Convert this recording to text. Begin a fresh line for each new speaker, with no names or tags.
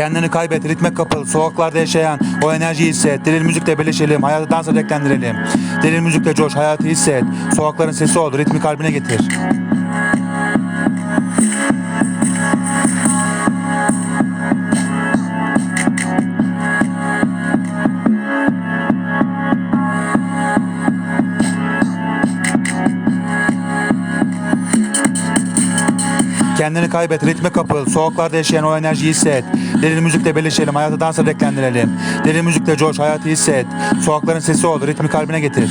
Kendini kaybet, ritme kapıl, sokaklarda yaşayan o enerjiyi hisset. Delil müzikle birleşelim, hayatı dansa renklendirelim. Delil müzikle coş, hayatı hisset. Sokakların sesi ol, ritmi kalbine getir. Kendini kaybet, ritme kapıl, sokaklarda yaşayan o enerjiyi hisset. Delil müzikle birleşelim, hayatı dansa renklendirelim. Delil müzikle coş, hayatı hisset. Sokakların sesi ol, ritmi kalbine getir.